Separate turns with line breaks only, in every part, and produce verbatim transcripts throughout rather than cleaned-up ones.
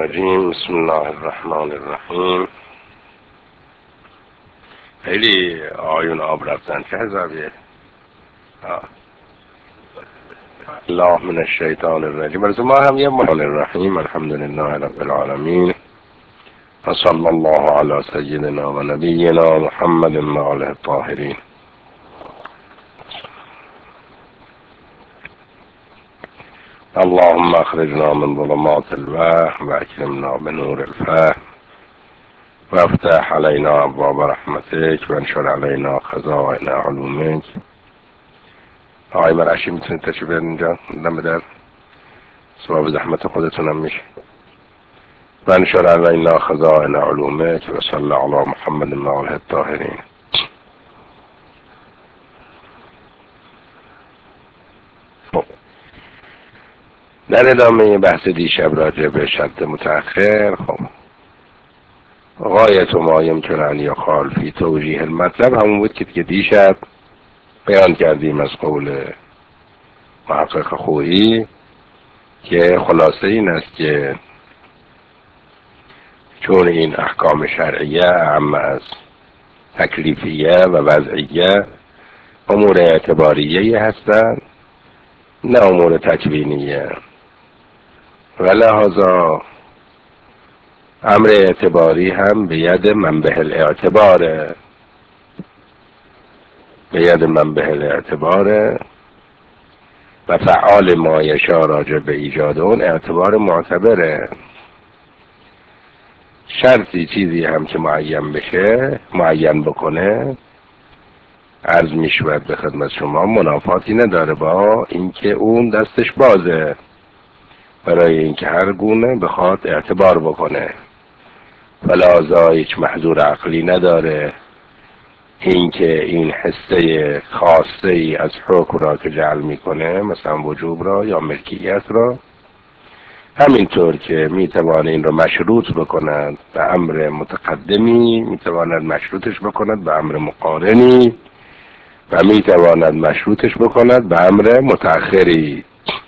الرجیم. بسم الله الرحمن الرحیم. خیلی آیون آب رفتن. چه حسابیه؟ الله من الشیطان الرجیم. برای ما هم یه الرحمن الرحیم. الحمدلله رب العالمین و صلی الله علی سیدنا و نبینا محمد و آله الطاهرین. اللهم اخرجنا من ظلمات الوهم واكرمنا بنور الفهم وافتح علينا ابواب رحمتك وانشر علينا خزائن علومك. آقای مرعشی میتونید تشریف بیارید اینجا دم در سبب زحمت خودتونم میشه. وانشر علينا خزائن علومك وصلی علی محمد و آله الطاهرین. در ادامه بحث دیشب راجع به شرط متأخر، خب غایت ما یمکن ان یقال فی توجیه المطلب همون بود که دیشب بیان کردیم از قول محقق خویی که خلاصه این است که چون این احکام شرعیه اعم از تکلیفیه و وضعیه امور اعتباریه هستند نه امور تکوینیه، و لحاظا امر اعتباری هم به ید منبع الاعتباره به ید منبع الاعتباره و فعال ما یشا راجع به ایجاد اون اعتبار معتبره. شرطی چیزی هم که معین بشه معین بکنه عرض می شود به خدمت شما منافاتی نداره با اینکه اون دستش بازه برای اینکه هر گونه بخواد اعتبار بکنه، فلازا هیچ محظور عقلی نداره اینکه این حصه خاصه ای از حکم را که جعل میکنه مثلا وجوب را یا ملکیت را، همینطور که میتوانه این را مشروط بکند به امر متقدمی میتواند مشروطش بکند به امر مقارنی و میتواند مشروطش بکند به امر متأخری،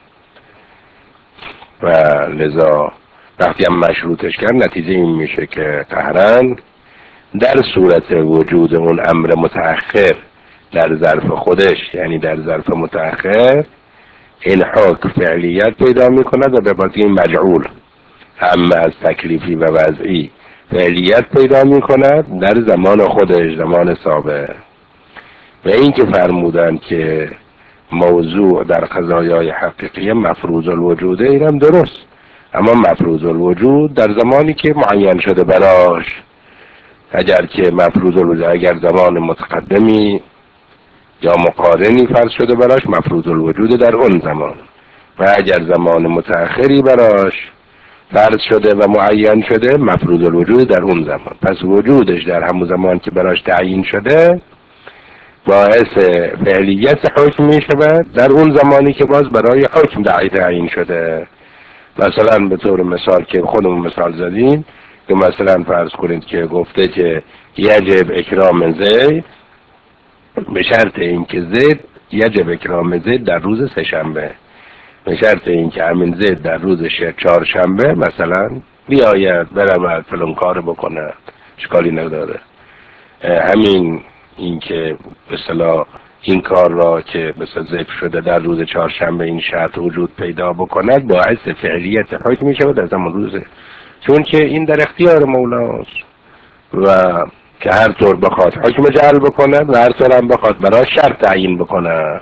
و لذا وقتی هم مشروطش کرد نتیجه این میشه که قهرن در صورت وجود اون امر متأخر در ظرف خودش، یعنی در ظرف متأخر، این حکم فعلیت پیدا میکند و به باطی مجعول هم از تکلیفی و وضعی فعلیت پیدا میکند در زمان خودش، زمان سابق. و این که فرمودن که موضوع در قضایای حقیقی مفروض الوجوده، اینم درست، اما مفروض الوجود در زمانی که معین شده براش. اگر که مفروض الوجود اگر زمان متقدمی یا مقارنی فرض شده براش مفروض الوجود در اون زمان، و اگر زمان متأخری براش فرض شده و معین شده مفروض الوجود در اون زمان. پس وجودش در همون زمان که براش تعیین شده باعث فعلیت حکم می شود در اون زمانی که باز برای حکم تعیین شده. مثلا به طور مثال که خودمون مثال زدیم که مثلا فرض کنید که گفته که یجب اکرام زید به شرط اینکه زید یجب اکرام زید در روز سه شنبه، به شرط اینکه همین زید در روز چهار شنبه مثلا بیاید برود فلان کار بکنه، اشکالی نداره. همین اینکه به اصطلاح این کار را که مثلا ذکر شده در روز چهارشنبه این شرط وجود پیدا بکند باعث فعلیت حکم می شود در زمان روزه، چون که این در اختیار مولاست و که هر طور بخواد حکم جعل بکند و هر طور هم بخواد برای شرط تعیین بکند.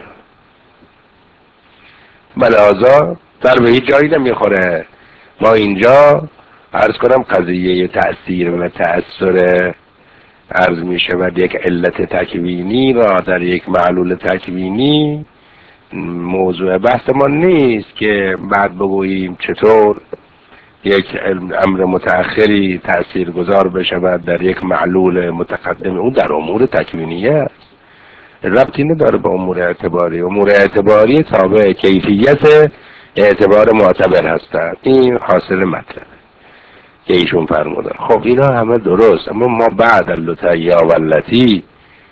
بلازا در به هیچ جایی نمیخوره. ما اینجا عرض کنم قضیه تأثیر و تأثیر عرض می شود یک علت تکوینی را در یک معلول تکوینی موضوع بحث ما نیست که بعد بگوییم چطور یک امر متأخری تأثیر گذار بشود در یک معلول متقدم. اون در امور تکوینیه است، ربطی نداره به امور اعتباری. امور اعتباری تابع کیفیت اعتبار معتبر هستند. این حاصل مطلب که ایشون فرمودن. خب اینا همه درست، اما ما بعد اللتیا و اللتی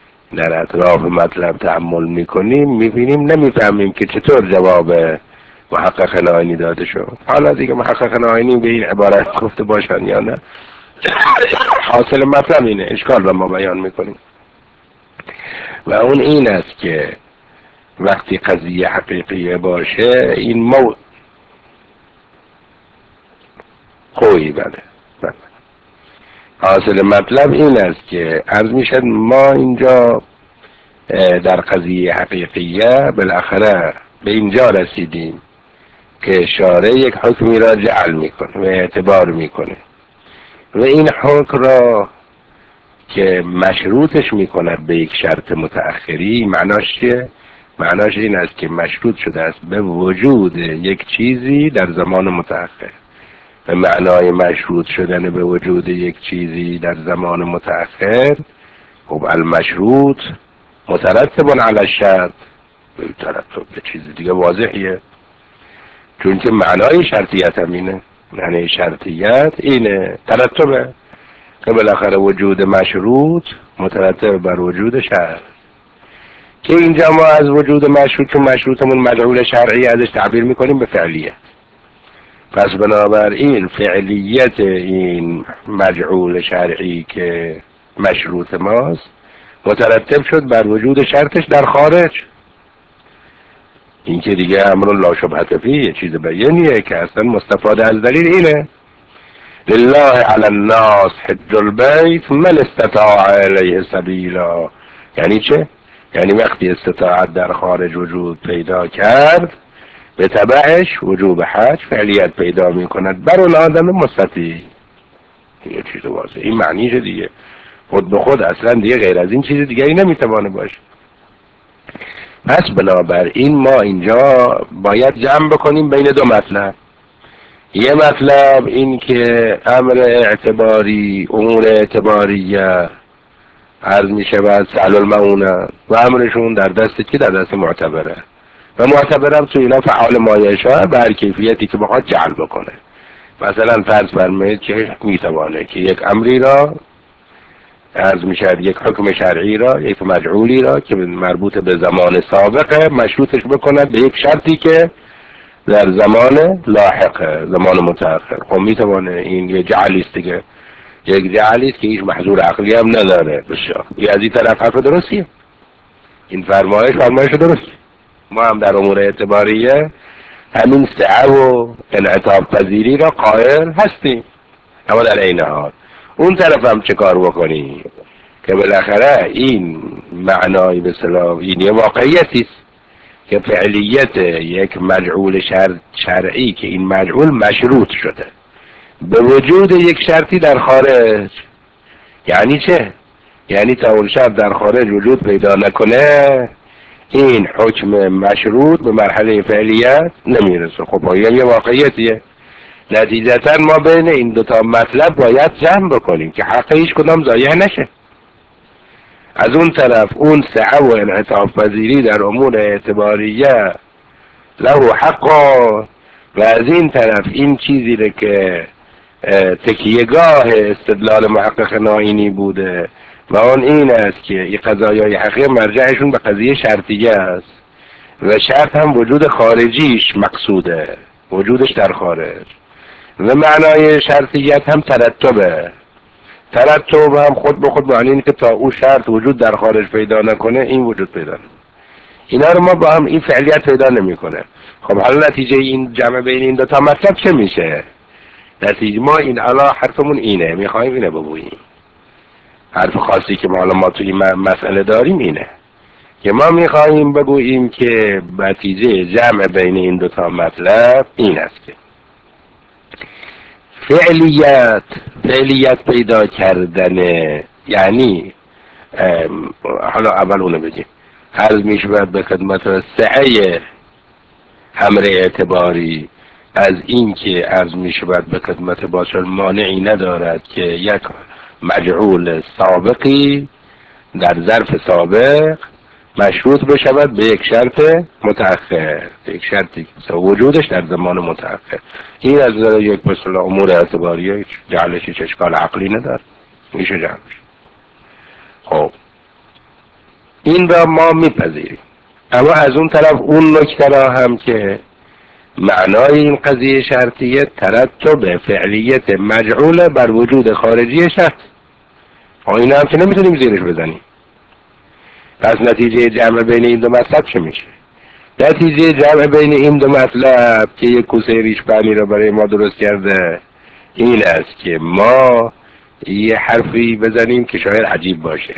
در اطراف مطلب تأمل میکنیم میبینیم نمیفهمیم که چطور جواب محقق ناینی داده شد. حالا دیگه محقق ناینی به این عبارت گفته باشن یا نه، حاصل مطلب اینه، اشکال رو ما بیان میکنیم و اون این است که وقتی قضیه حقیقیه باشه این مو خوی بله بله حاصل مطلب این است که عرض میشد ما اینجا در قضیه حقیقیه بالاخره به اینجا رسیدیم که شارع یک حکمی را جعل میکنه و اعتبار میکنه و این حکم را که مشروطش میکنه به یک شرط متأخری. معناش چیه؟ معناش این است که مشروط شده است به وجود یک چیزی در زمان متأخر. به معنای مشروط شدن به وجود یک چیزی در زمان متأخر، خب المشروط مترتب علی الشرط، ترتب به چیز دیگه واضحیه، چون که معنای شرطیت هم اینه، معنای شرطیت اینه، ترتبه که بالاخره وجود مشروط مترتب بر وجود شرط، که اینجا ما از وجود مشروط چون مشروطمون مجعول شرعی ازش تعبیر میکنیم به فعلیت. پس بنابراین فعلیت این مجعول شرعی که مشروط ماست مترتب شد بر وجود شرطش در خارج. این که دیگه امر لا شبهة فیه، چیز بیانیه که اصلا مستفاده از دلیل اینه لله علی الناس حج البیت من استطاع الیه سبیلا. یعنی چه؟ یعنی وقتی استطاعت در خارج وجود پیدا کرد به تبعش وجوب حج فعلیت پیدا می کند بر اون آدم مستطیع. یه چیز واضحه، این معنیشه دیگه، خود به خود اصلا دیگه غیر از این چیز دیگه ای نمیتوانه باشه. پس بنابراین ما اینجا باید جمع بکنیم بین دو مطلب. یه مطلب این که امر اعتباری، امور اعتباریه عرض می شود سهل المعونه و امرشون در دست کی؟ در دست معتبره و معتبرم تو اینا فعال مایشا به هر کیفیتی که بخواد جعل بکنه. مثلا فرض فرمایید که میتوانه که یک امری را عرض می شود یک حکم شرعی را، یک مجعولی را که مربوط به زمان سابقه مشروطش بکند به یک شرطی که در زمان لاحقه، زمان متأخر. خب میتوانه، این یه جعلیست دیگه، یک جعلیست که هیچ محظور عقلی هم نداره. بسیار یه از این طرف حرف درستیه، این فرمایش فرمایش درستی. ما هم در امور اعتباریه همین سعه و انعطاف پذیری را قائل هستیم، اما در این حال اون طرف هم چه کار بکنیم که بالاخره این معنای به اصطلاح این یه واقعیتی است که فعلیت یک مجعول شر... شرعی که این مجعول مشروط شده به وجود یک شرطی در خارج. یعنی چه؟ یعنی تا اون شرط در خارج وجود پیدا نکنه این حکم مشروط به مرحله فعلیت نمیرسه. خب این یه واقعیتیه. نتیجتا ما بین این دوتا مطلب باید جمع بکنیم که حق هیچ کدام ضایع نشه. از اون طرف اون سعه و انعطاف پذیری در امور اعتباریه له حقا، و از این طرف این چیزی رو که تکیهگاه استدلال محقق ناینی بوده و اون این است که این قضایای حقیقی مرجعشون به قضیه شرطیه است و شرط هم وجود خارجیش مقصوده، وجودش در خارج، و معنای شرطیت هم ترتبه. ترتب هم خود به خود معنی اینه که تا اون شرط وجود در خارج پیدا نکنه این وجود پیدا نکنه. اینا رو ما با هم این فعلیت پیدا نمیکنه. خب حالا نتیجه این جمع بین این دو تا مطلب چه میشه؟ نتیجه ما این علا حرفمون اینه، میخوایم اینه بگوییم. حرف خاصی که ما حالا ما توی مسئله داریم اینه که ما میخوایم بگوییم که نتیجه جمع بین این دو تا مطلب این است که فعلیت فعلیت پیدا کردن، یعنی حالا اول اونو بگیم، عرض میشود به خدمت سعی امر اعتباری از این که عرض میشود به خدمت باشه مانعی ندارد که یک مجعول سابقی در ظرف سابق مشروط بشود به یک شرط متأخر، یک شرطی که وجودش در زمان متأخر. این از یک مثلا امور اعتباریه جعلش هیچ اشکال عقلی نداره، میشه جعلش. خب این را ما میپذیریم، اما از اون طرف اون نکته را هم که معنای این قضیه شرطیه ترتب فعلیت مجعول بر وجود خارجی شرط. این هم که نمیتونیم زیرش بزنیم. پس نتیجه جمع بین این دو مطلب چه میشه؟ نتیجه جمع بین این دو مطلب که یک کوسه ریش پنیر رو برای ما درست کرده این است که ما یه حرفی بزنیم که شاید عجیب باشه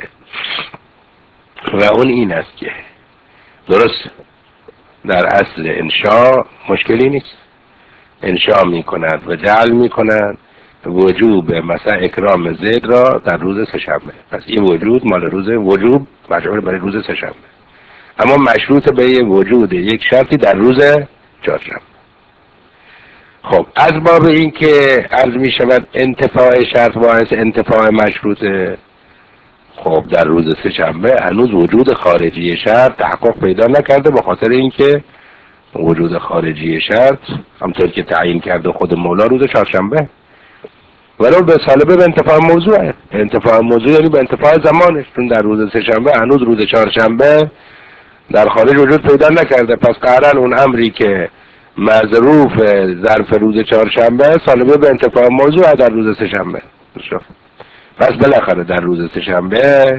و اون این است که درست در اصل انشاء مشکلی نیست، انشاء می کند و جعل می کند وجوب مثلا اکرام زید را در روز سه‌شنبه. پس این وجود مال روز وجوب مجعول برای روز سه‌شنبه، اما مشروط به وجود یک شرطی در روز چهارشنبه. خب از باب این که عرض می شود انتفاع شرط باعث انتفاع مشروطه، خب در روز سه‌شنبه هنوز وجود خارجی شرط تحقق پیدا نکرده، به خاطر اینکه وجود خارجی شرط همطور که تعیین کرده خود مولا روز چهارشنبه، ولو به سالبه به انتفاع موضوعه. انتفاع موضوع یعنی به انتفاع زمانش، چون در روز سه‌شنبه هنوز روز چهارشنبه در خارج وجود پیدا نکرده. پس قرار اون امری که مظروف ظرف روز چهارشنبه سالبه به انتفاع موضوع در روز سه‌شنبه. پس بالاخره در روز سه‌شنبه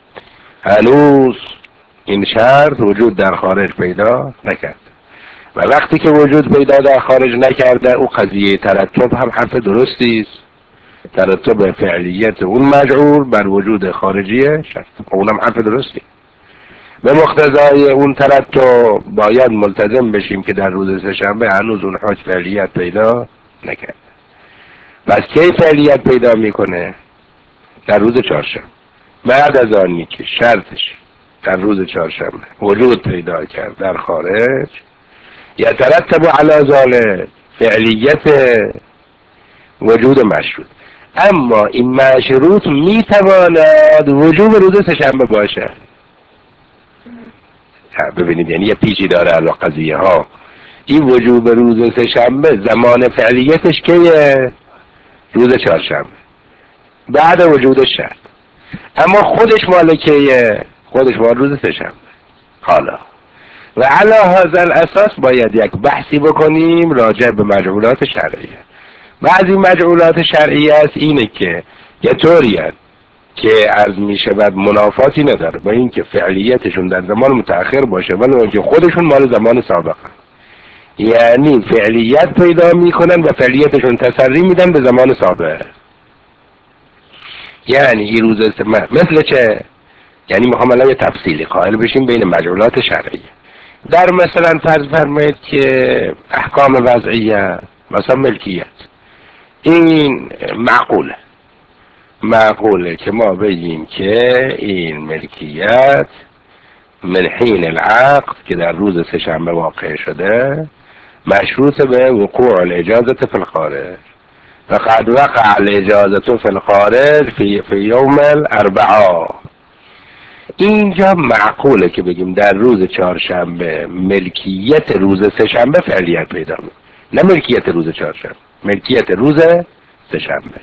هنوز این شرط وجود در خارج پیدا نکرد و وقتی که وجود پیدا در خارج نکرده او قضیه ترتب هم حرف درستی است، ترتب فعلیت اون مجعول بر وجود خارجی شرط، اونم حرف درستی. به مقتضای اون ترتب باید ملتزم بشیم که در روز سه‌شنبه هنوز اون حکم فعلیت پیدا نکرد. پس کی فعلیت پیدا میکنه؟ در روز چهارشنبه، بعد از آنی که شرطش در روز چهارشنبه وجود پیدا کرد در خارج، یترتب علی ذلک فعلیت وجود مشروط. اما این مشروط میتواند وجوب روز سه‌شنبه باشه. ببینید یعنی یه پیچی داره الان قضیه ها. این وجوب روز سه‌شنبه زمان فعلیتش که روز چهارشنبه بعد وجود شرط، اما خودش مالکیه، خودش مال روز سه‌شنبه. حالا و علی هذا الاساس باید یک بحثی بکنیم راجع به مجعولات شرعیه. بعضی مجعولات شرعیه است اینه که یه طوری که عرض می شود منافاتی نداره با این که فعلیتشون در زمان متأخر باشه ولی اینکه خودشون مال زمان سابقه، یعنی فعلیت پیدا میکنن و فعلیتشون تسری میدن به زمان سابقه. یعنی این روز سمه مثل چه؟ یعنی میخوام الان یه تفصیلی قائل بشیم بین مجعولات شرعیه. در مثلا فرض فرمایید که احکام وضعیه مثلا ملکیت، این معقوله معقوله که ما بگیم که این ملکیت من حین العقد که در روز سه‌شنبه واقع شده مشروط به وقوع الاجازه فی الخارج، فقد وقع الاجازه فی الخارج فی, فی یوم الاربعاء. اینجا معقوله که بگیم در روز چهارشنبه ملکیت روز سه‌شنبه فعلیت پیدا می‌کنه، نه ملکیت روز چهارشنبه، ملکیت روز سه‌شنبه.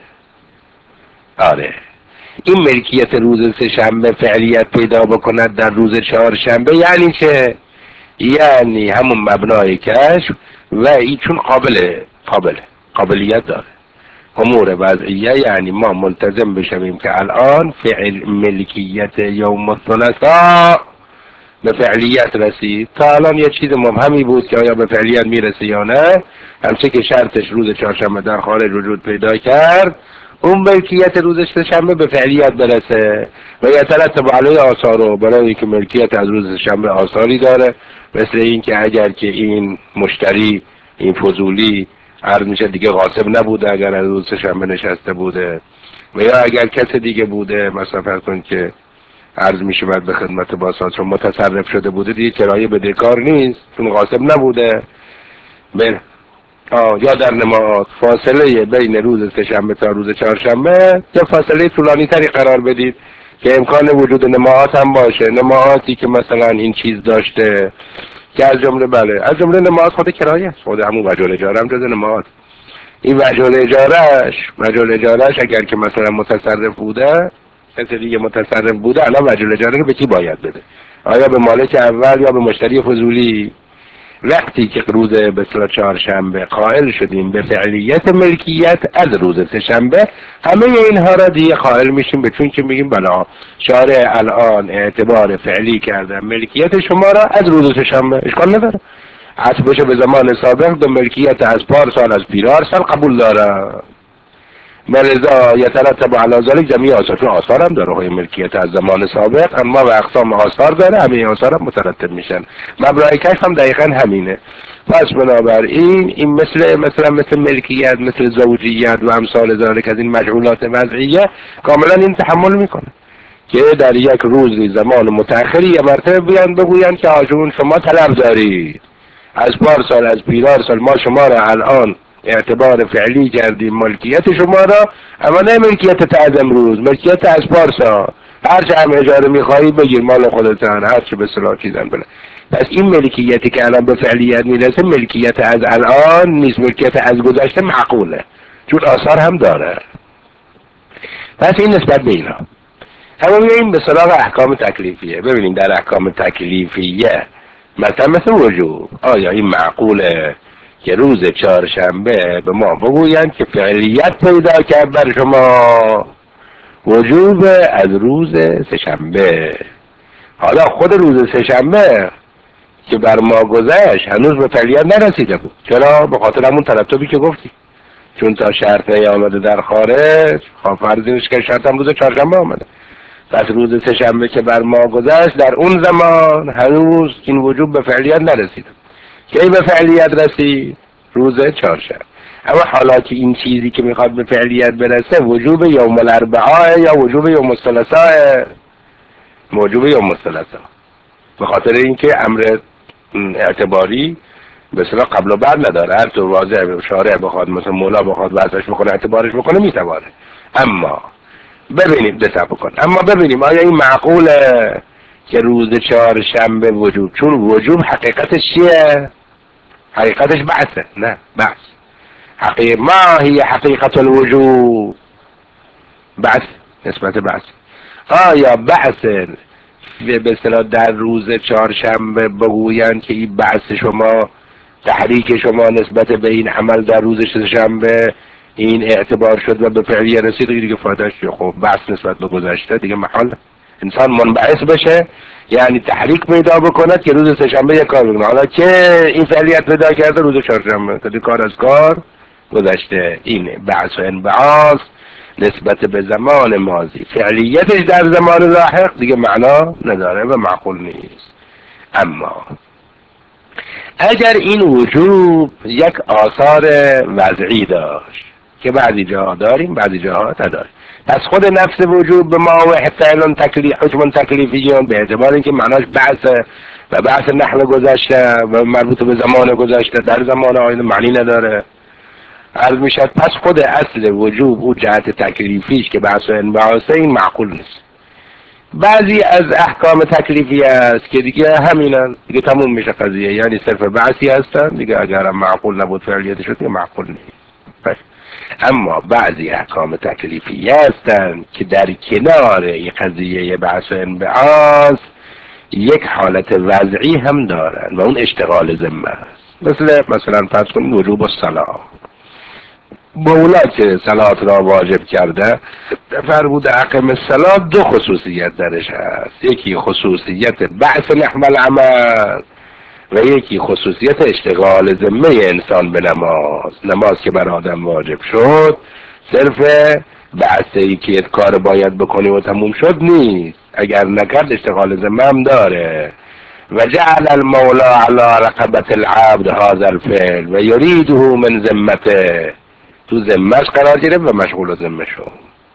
آره این ملکیت روز سه‌شنبه فعلیت پیدا بکند در روز چهارشنبه یعنی چه؟ یعنی همون مبنای کشف و این چون قابل قابل قابلیت داره امور وضعیه، یعنی ما ملتزم بشویم که الان فعل ملکیت یوم الثلاثاء به فعلیت رسید. تا الان یه چیز مبهمی بود که آیا به فعلیت میرسه یا نه، همچه که شرطش روز چهارشنبه در خارج وجود پیدا کرد اون ملکیت روز سه‌شنبه به فعلیت برسه و یترتب علیه آثارو، برای اینکه ملکیت از روز سه‌شنبه آثاری داره، مثل اینکه اگر که این مشتری این فضولی عرض میشه دیگه غاصب نبوده اگر از روز سه‌شنبه نشسته بوده، و یا اگر کس دیگه بوده مثلا فرض کن که عرض میشه بعد به خدمت باسات چون متصرف شده بوده دیگه کرایه بدهکار نیست چون غاصب نبوده. بله آه یا در نماز فاصله بین روز سه‌شنبه تا روز چهارشنبه یا فاصله طولانی تری قرار بدید که امکان وجود نماعات هم باشه، نماعاتی که مثلا این چیز داشته که از جمله بله از جمله نماعات خود کرایه است، خود همون وجه الاجاره هم جز نماعات. این وجه الاجارهش وجه الاجارهش اگر که مثلا متصرف بوده کسی دیگه متصرف بوده الان وجه الاجاره رو به کی باید بده؟ آیا به مالک اول یا به مشتری فضولی؟ وقتی که روز بسیار چهارشنبه قائل شدیم به فعلیت ملکیت از روز سه‌شنبه، همه اینها را دیگه قائل میشیم به، چون که میگیم بلا شارع الان اعتبار فعلی کرده ملکیت شما را از روز سه‌شنبه، اشکال نداره. عطفش به زمان سابق به ملکیت از پارسال از پیرار سال قبول داره. ملزا یترتب علی ذلک جمعی آثار، چون آثار هم داره های ملکیت از زمان سابق، اما و اقسام آثار داره، همه آثار هم مترتب میشن. مبرای کشف هم دقیقا همینه. پس بنابراین این مثل مثلا مثل ملکیت، مثل زوجیت و امثال ذلک از این مجعولات وضعیه کاملا این تحمل میکنه که در یک روزی زمان متأخری یه مرتبه بیان بگوین که آجون شما طلب دارید از پارسال از پیرار سال، ما شما را الان اعتبار فعلی کردیم ملکیت شما را، اما نه ملکیت تا از امروز، ملکیت از پارسال. هر چه هم اجاره میخواهی بگیر مال خودتان، هر چه به صلاح چیزن بله. پس این ملکیتی که الان به فعلیت میرسه ملکیت از الان نیست، ملکیت از گذشته معقوله، چون آثار هم داره. پس این نسبت به اینا. اما میاییم به سراغ احکام تکلیفیه. ببینیم در احکام تکلیفیه مثلا مثل وجوب، آیا این معقوله که روز چهارشنبه به ما بگویند که فعلیت پیدا کرد بر شما وجوب از روز سه‌شنبه؟ حالا خود روز سه‌شنبه که بر ما گذشت هنوز به فعلیت نرسیده بود. چرا؟ به خاطر همون ترتبی که گفتی، چون تا شرط نیامده در خارج، خب فرض که شرط هم روز چهارشنبه آمده. پس روز سه‌شنبه که بر ما گذشت در اون زمان هنوز این وجوب به فعلیت نرسیده. کی به فعلیت رسید؟ روز چهارشنبه. اما حالا که این چیزی که میخواد به فعلیت برسه وجوب یوم الاربعاء یا وجوب یوم الثلاثاء؟ وجوب یوم الثلاثاء، به خاطر اینکه امر اعتباری به اصطلاح قبل و بعد نداره. هر طور واضح شارع بخواد مثلا مولا بخواد وضعش بکنه اعتبارش بکنه میتوانه. اما ببینیم دسته بکن اما ببینیم آیا این معقوله که روز چهارشنبه وجوب، چون وجوب حقیقتش چیه؟ حقیقتش بعثه. نه بعث حقیقت ما هی حقیقت الوجوب، بعث نسبت بعث. آیا بعث به اصطلاح در روز چهارشنبه بگویند که این بعث شما، تحریک شما نسبت به این عمل در روز سه‌شنبه این اعتبار شد و به فعلیه رسید، دیگه فایدهش چیه؟ خب بحث نسبت به گذشته دیگه محال انسان منبعث بشه، یعنی تحریک پیدا بکند که روز سه‌شنبه یک کار بکنه. حالا که این فعلیت پیدا کرده روز چهارشنبه، کدی کار از کار گذشته. این بعث و انبعاث نسبت به زمان ماضی، فعلیتش در زمان لاحق دیگه معنا نداره و معقول نیست. اما اگر این وجوب یک آثار وضعی داشت که بعضی جاها داریم بعضی جاها نداریم، پس خود نفس وجوب به ما و فعل تکلیف حکم تکلیفیون به اعتبار اینکه معناش بعث و بعث نحو گذشته و مربوط به زمان گذشته در زمان آینده معنی نداره. عرض میشد پس خود اصل وجوب او جهت تکلیفیش که بحث و انبعاثه این معقول نیست. بعضی از احکام تکلیفی است که دیگه همینن، دیگه تموم میشه قضیه، یعنی صرف بعثی هستن دیگه، اگر هم معقول نبود فعلیت شد دیگه معقول نیست. اما بعضی احکام تکلیفی هستن که در کنار این قضیه بحث و انبعاث یک حالت وضعی هم دارن و اون اشتغال ذمه است. مثل مثلا فرض کنید وجوب الصلاة، مولا که صلات را واجب کرده فرمود اقم الصلاة، دو خصوصیت درش هست، یکی خصوصیت بعث نحو العمل و یکی خصوصیت اشتغال ذمه انسان به نماز. نماز که بر آدم واجب شد صرف بعثی که کار باید بکنی و تموم شد نیست، اگر نکرد اشتغال ذمه هم داره. و جعل المولا على رقبة العبد هذا الفعل و یریده من ذمته، تو ذمهش قرار گرفت و مشغول ذمه شد.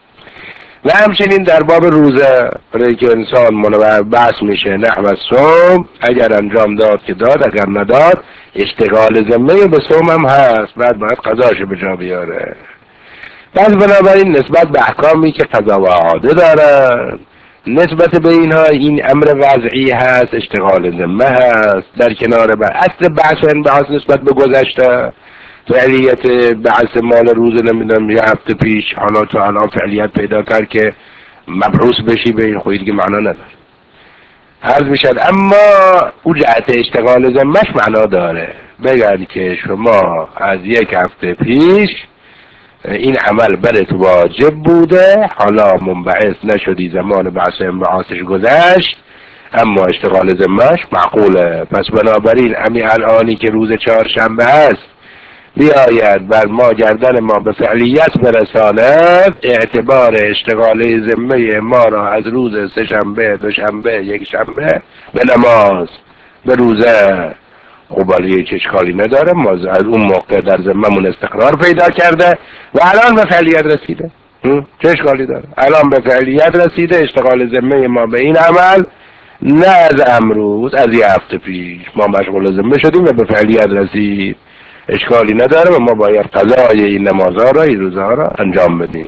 و همچنین در باب روزه، برای که انسان منور بحث میشه نحو الصوم، اگر انجام داد که داد، اگر نداد اشتغال ذمه به صوم هم هست، بعد باید قضاشو به جا بیاره. پس بنابراین نسبت به احکامی که قضا و عاده دارن، نسبت به اینها این امر وضعی هست، اشتغال ذمه هست، در کنار بر اصل بحث و انبعاث نسبت به گذشته، فعلیت بعث مال روز نمیدونم یه هفته پیش، حالا تو الان فعلیت پیدا کرد که مبعوث بشی به این خویی دیگه معنا نداره. عرض میشد. اما او جهت اشتغال ذمهش معنا داره. بگن که شما از یک هفته پیش این عمل برات واجب بوده، حالا منبعث نشدی، زمان بعث انبعاثش گذشت، اما اشتغال ذمهش معقوله. پس بنابراین امی الانی که روز چهارشنبه هست بیاید بر ما گردن ما به فعلیت برساند، اعتبار اشتغال ذمه ما را از روز سه شنبه، دو شنبه، یک شنبه به نماز، به روزه. خب ولی هیچ اشکالی نداره، ما از اون موقع در ذممون استقرار پیدا کرده و الان به فعلیت رسیده. چه اشکالی داره؟ الان به فعلیت رسیده اشتغال ذمه ما به این عمل، نه از امروز، از یه هفته پیش ما مشغول ذمه شدیم و به فعلیت رسید. اشکالی نداره و ما باید قضای این نمازها را، این روزها را انجام بدیم.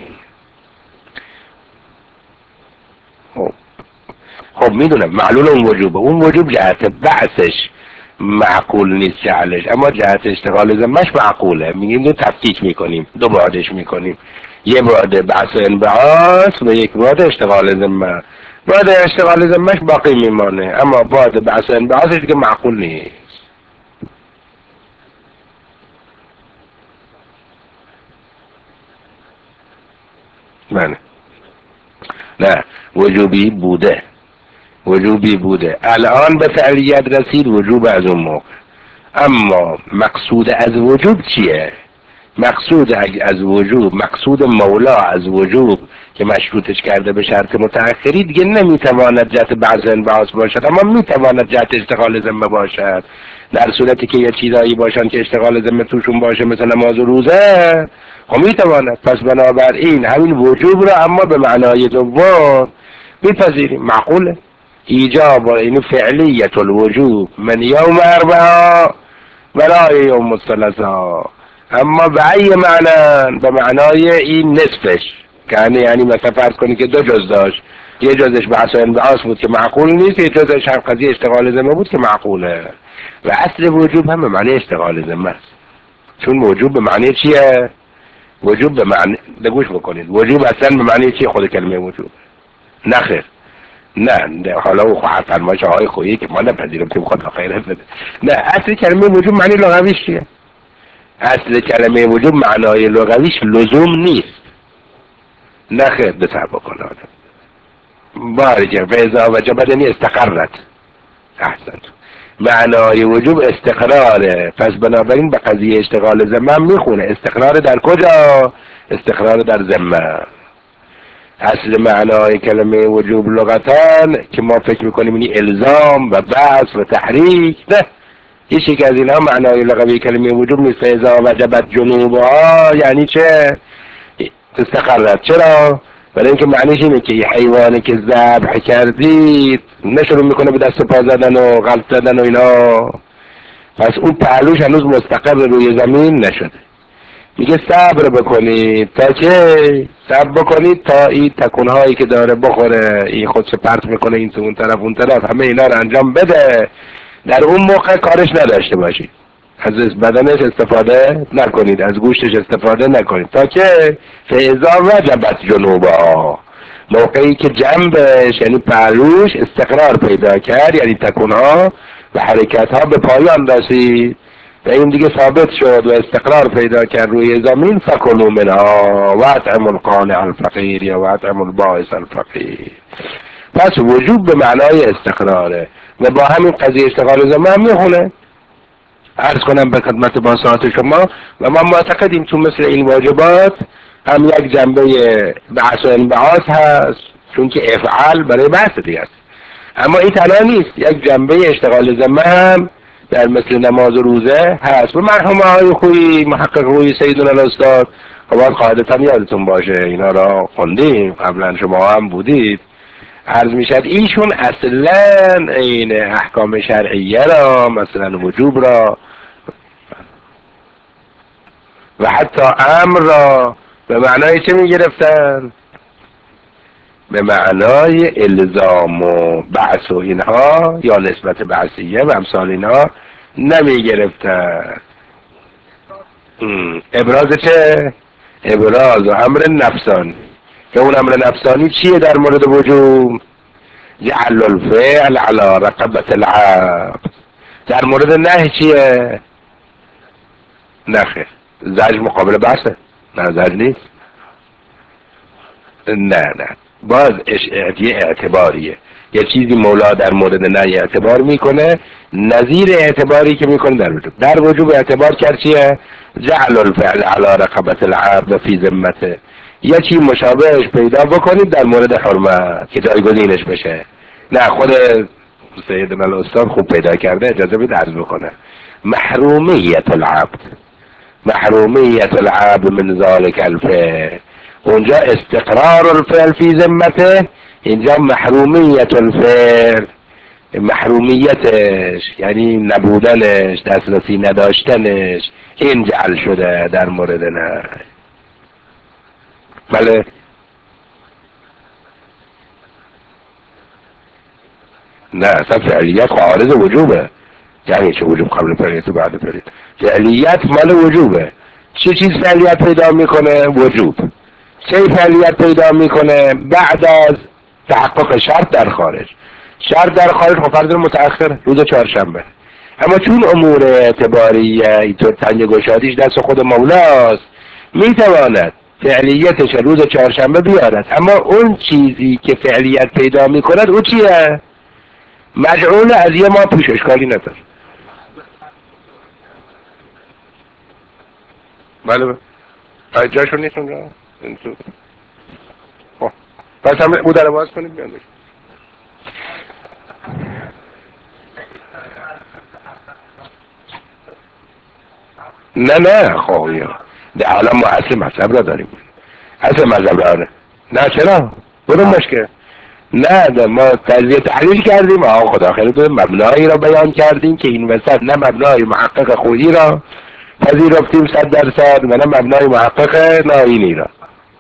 خب خب میدونم معلول اون وجوبه، اون وجوب جهت بعثش معقول نیست جعلش، اما جهت اشتغال ذمهش معقوله. میگیم دو تفکیک میکنیم، دو بعدش میکنیم، یه بعد بعث انبعاث و یک بعد اشتغال ذمه. بعد اشتغال ذمهش باقی میمانه، اما بعد بعث انبعاثش دیگه معقول نیست. نه نه وجوبی بوده، وجوبی بوده، الان به فعلیت رسید، وجوب از اون موقع. اما مقصود از وجوب چیه؟ مقصود از وجوب، مقصود مولا از وجوب که مشروطش کرده به شرط متأخری، دیگه نمیتواند جهت بعض انبعاث باشد، اما میتواند جهت اشتغال ذمه باشد. در صورتی که یه چیزایی باشن که اشتغال ذمه توشون باشه، مثل نماز و روزه، خب میتواند. پس بنابراین همین وجوب را اما به معنای دوم میپذیریم، معقوله. ایجاب این فعلیت الوجوب من یوم اربعا ولا یوم الثلاثا. اما به ای معنی؟ به معنای این نصفش، که یعنی مثلا فرض کنی که دو جز داشت، یه جزش بحث و انبعاث بود که معقول نیست، یه جزش هم قضیه اشتغال ذمه بود که معقوله. و اصل وجوب هم به معنی اشتغال ذمه است. چون وجوب به معنی چیه؟ وجوب به معنی، بگوش بکنید، وجوب اصلا به معنی چیه خود کلمه وجوب؟ نخیر، نه نه حالا او خواهد فرمایش آقای خویی که ما نپذیرم که خدا خیرت بده. نه، اصل کلمه وجوب معنی لغویش چیه؟ اصل کلمه وجوب معنای لغویش لزوم نیست. نخیر، بسر بکن آدم بارجه فیضا وجبت یعنی استقرت. احسن. معنای وجوب استقراره. پس بنابراین به قضیه اشتغال ذمه میخونه. استقرار در کجا؟ استقرار در ذمه. اصل معنای کلمه وجوب لغتان که ما فکر میکنیم اینی الزام و بعث و تحریک، نه، هیچ یک از اینها معنای لغوی کلمه وجوب نیست. فیضا وجبت جنوبها یعنی چه؟ استقرت. چرا؟ برای اینکه معنیش اینه که یه حیوانی که ذبح کردید نشروع میکنه به دست پا زدن و غلط زدن و اینا، پس اون پهلوش هنوز مستقر روی زمین نشده. میگه صبر بکنید تا که صبر بکنید تا این تکونهایی که داره بخوره، این خودش پرت میکنه این تو اون طرف اون طرف، همه اینا رو انجام بده. در اون موقع کارش نداشته باشید، از بدنش استفاده نکنید، از گوشتش استفاده نکنید، تا که فیضا وجبت جنوبها، موقعی که جنبش یعنی پهلوش استقرار پیدا کرد، یعنی تکونها و حرکتها به پایان رسید و این دیگه ثابت شد و استقرار پیدا کرد روی زمین، فکلوا منها و اطعموا القانع الفقیر و اطعموا البائس الفقیر. پس وجوب به معنای استقراره و با همین قضیه اشتغال ذمه هم میخونه. عرض کنم به خدمت با ساعت شما و ما معتقدیم تو مثل این واجبات هم یک جنبه بعث و انبعاث هست، چون که افعال برای بعث دیگه است. اما این تنها نیست، یک جنبه اشتغال ذمه هم در مثل نماز و روزه هست. و مرحوم آقای خویی محقق روی سیدنا الاستاد، خب قاعدتا یادتون باشه اینا را خوندیم قبلا، شما هم بودید. عرض میشد ایشون اصلا این احکام شرعیه را، مثلا وجوب را و حتی امر را به معنای چه میگرفتن؟ به معنای الزام و بعث و اینها یا نسبت بعثیه و امثال اینها نمیگرفتن. ابراز چه؟ ابراز و امر نفسانی. که اون امر نفسانی چیه در مورد وجوب؟ جعل الفعل على رقبة العبد. در مورد نه چیه؟ نخیر. زجر مقابل بحثه؟ نه زجر نیست. نه نه باز یه اعتباریه، یه چیزی مولا در مورد نه اعتبار میکنه نظیر اعتباری که میکنه در وجوب. در وجوب اعتبار کرد چیه؟ جعل الفعل علی رقبت العبد فی ذمته. یه چی مشابهش پیدا بکنید در مورد حرمت که جایگزینش بشه. نه خود سیدنا الاستاد خوب پیدا کرده، اجازه بید عرض بکنه. محرومیت العبد، محرومیت العبد من ذلك الفعل. اونجا استقرار الفعل فی ذمته، اینجا محرومیت الفعل، محرومیتش یعنی نبودنش، دسترسی نداشتنش، این جعل شده در مورد نه. بله نه اصلا فعلیت عارض وجوبه. یعنی چه وجوب قبل فعلیت و بعد فعلیت؟ فعلیت مال وجوبه. چه چیز فعلیت پیدا میکنه؟ وجوب. چه فعلیت پیدا میکنه؟ بعد از تحقق شرط در خارج. شرط در خارج خب فرض متأخر روز چهارشنبه، اما چون امور اعتباریه اینطور تنگ گشادیش دست خود مولاست، میتواند فعلیتش روز چهارشنبه بیارد، اما اون چیزی که فعلیت پیدا میکند او چیه؟ مجعول از یه ماه پیش، اشکالی نداره. بله بله جاشون نیست اونجا. پس هم او در باز کنید بیان. نه نه خب ده حالا ما اصل مذهب را داریم، اصل مذهب را داریم. نه چرا؟ برون مشکل نه ده ما تجزیه تحلیل کردیم، آقا خدا خیلی دو مبنایی را بیان کردیم که این وسط نه مبنای محقق خودی را پذیرفتیم صد درصد و نه مبنای محقق ناینی را.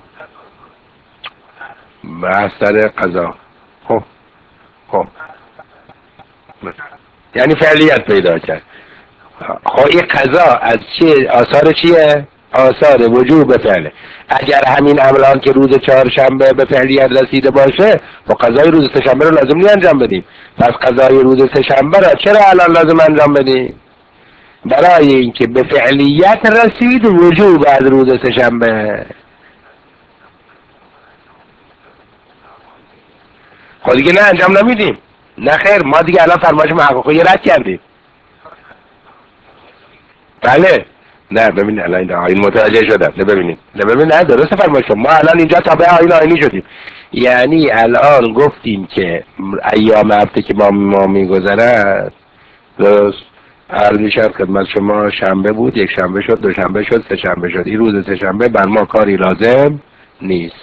بستر قضا. خب خب یعنی فعلیت پیدا کرد. خب این قضا از چه آثار چیه؟ آثار وجوب فعله. اگر همین عملان که روز چهارشنبه به فعلیت رسیده باشه و قضای روز سه‌شنبه رو لازم نی انجام بدیم. پس قضای روز سه‌شنبه را چرا الان لازم انجام بدیم؟ برای اینکه به فعلیت رسید وجوب از روز سه‌شنبه. خب دیگه نه انجام نمیدیم. نه خیر، ما دیگه الان فرمایش محققی رد کردیم. بله نه ببین الان آیین متوجه شدم. نه ببینید نه ببین نه درست فرمایش ما الان اینجا تابع آیین آیینی شدیم. یعنی الان گفتیم که ایام هفته که ما ما میگذرد درست عرض میشد خدمت شما شنبه بود، یک شنبه شد، دو شنبه شد، سه شنبه شد. این روز سه شنبه بر ما کاری لازم نیست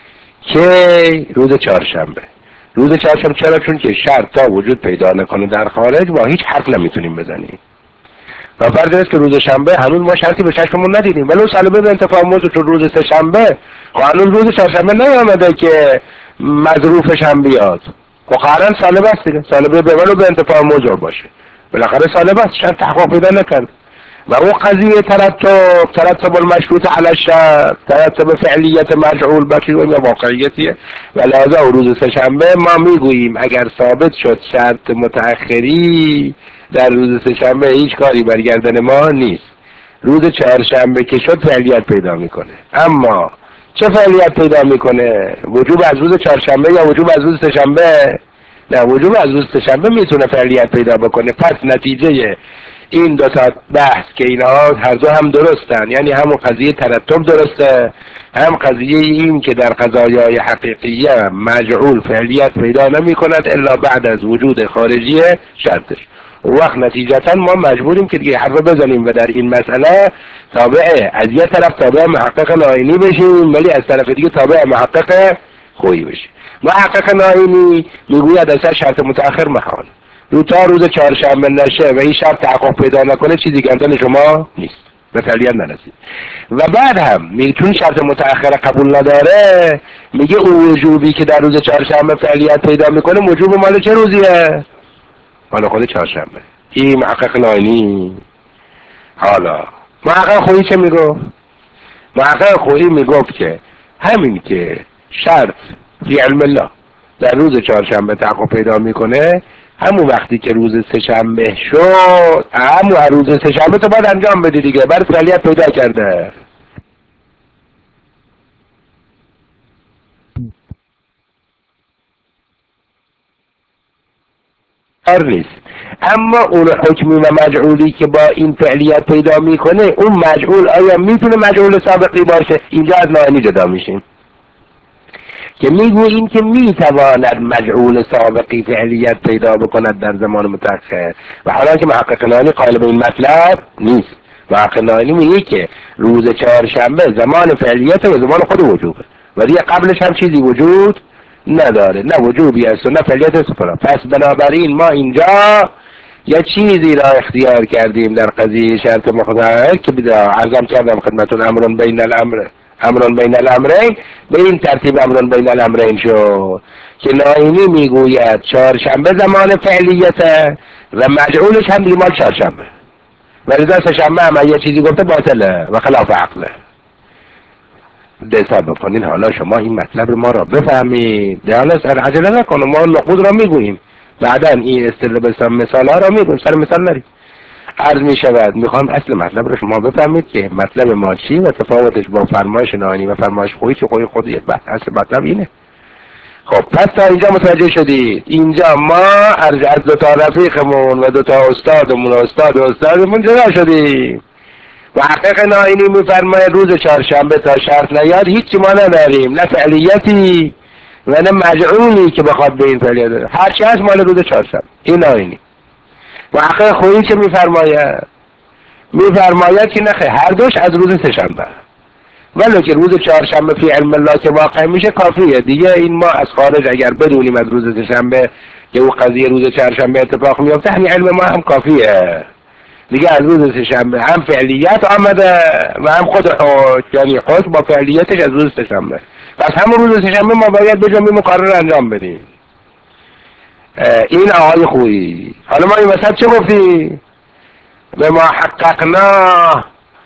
که روز چهارشنبه. روز چهارشنبه چرا؟ چون که شرط تا وجود پیدا نکنه در خارج با هیچ حرف نمیتونیم بزنیم. و فرض است که روز شنبه هنوز ما شرطی به چشممون ندیدیم، ولی سالبه به انتفاع موضوع چون روز سه شنبه و هنوز روز چهارشنبه نیامده که مظروفش هم بیاد. و قرارن سالبه است دیگه، سالبه به ولو به انتفاع موضوع باشه، بالاخره سالبه است، شرط تحقق پیدا نکرد. و اون قضیه ترتب ترتب المشروط علی الشرط، ترتب فعلیت مجعول بکی و واقعیتیه. و لذا روز سه شنبه ما میگوییم اگر ثابت شد شرط متأخری در روز سه شنبه هیچ کاری برگردن ما نیست. روز چهارشنبه که شد فعلیت پیدا میکنه. اما چه فعلیت پیدا میکنه؟ وجوب از روز چهارشنبه یا وجوب از روز سه شنبه؟ نه وجوب از روز سه شنبه میتونه فعلیت پیدا بکنه. پس نتیجه این دو تا بحث که اینها هر دو هم درستن، یعنی همون قضیه ترتب درسته، هم قضیه این که در قضایای حقیقیه مجعول فعلیت پیدا نمی کند الا بعد از وجود خارجی شرطش. وقت نتیجتا ما مجبوریم که دیگه حرف بزنیم و در این مسئله تابع از یه طرف تابع محقق ناینی بشیم، ولی از طرف دیگه تابع محقق خویی بشیم. محقق ناینی میگوید اصلا شرط متأخر محال، رو تا روز چهارشنبه نشه و این شرط تحقق پیدا نکنه چیزی گردن شما نیست، به فعلیت نرسید. و بعد هم میتون شرط متأخر قبول نداره، میگه اون وجوبی که در روز چهارشنبه فعلیت پیدا میکنه وجوب مال چه روزیه؟ مال خود چهارشنبه. این محقق ناینی. حالا محقق خویی چه میگفت؟ محقق خویی میگفت که همین که شرط فی علم الله در روز چهارشنبه تحقق پیدا میکنه همون وقتی که روز سه‌شنبه شد، همون روز سه‌شنبه تو باید انجام بدی دیگه، برای فعالیت پیدا کرده. نیست. اما اون حکمی و مجعولی که با این فعلیت پیدا میکنه، اون مجعول آیا میتونه مجعول سابقی باشه؟ اینجا از ناینی جدا میشیم که میگوییم که میتواند مجعول سابقی فعلیت پیدا بکند در زمان متأخر، و حالا که محقق ناینی قائل به این مطلب نیست. محقق ناینی میگه که روز چهارشنبه زمان فعلیت و زمان خود وجوبه و دیگه قبلش هم چیزی وجود نداره، نه وجوبی است و نه فعلیت است. پس بنابراین ما اینجا یا چیزی را اختیار کردیم در قضیه شرط مختلف که بیدا عرضم کردم خدمتون امرون بین الامر امرون بین الامرین، به این ترتیب امرون بین الامرین شد که ناینی میگوید چهارشنبه زمان فعلیته و مجعولش هم دیگه مال چهارشنبه، ولی سه شنبه هم یه چیزی گفته باطله و خلاف عقله. دسته بکنین حالا شما این مطلب ما را بفهمید، حالا سر عجله نکنم، ما نقود را میگوییم، بعدا این استرلبستان مثال ها را میگوییم، سر مثال نریم. عرض می شود میخوام اصل مطلب را شما بفهمید که مطلب ما چی و تفاوتش با فرمایش ناینی و فرمایش خویی که خوی خود یک بحث. اصل مطلب اینه. خب پس تا اینجا متوجه شدید. اینجا ما از دو تا رفیقمون و دو تا استادمون و استاد و استادمون جدا شدیم. محقق ناینی میفرماید روز چهارشنبه تا شرط نیاد هیچی ما نداریم، نه فعلیتی و نه مجعولی که بخواد به این فعلیت داره، هرچی هست مال روز چهارشنبه. این ناینی. محقق خویی که میفرماید میفرماید که نخه هر دوش از روز سه‌شنبه، ولی که روز چهارشنبه فی علم الله که واقع میشه کافیه دیگه. این ما از خارج اگر بدونیم از روز سه‌شنبه که او قضیه روز چهارشنبه اتفاق میفته، همین علم ما هم کافیه دیگه. از روز سه‌شنبه هم فعلیت آمده و هم خود حکم، یعنی حکم با فعلیتش از روز سه‌شنبه. پس همون روز سه‌شنبه ما باید به جنبه مقرر انجام بدیم. این آقای خویی. حالا ما این وسط چه گفتیم؟ به ما حققنا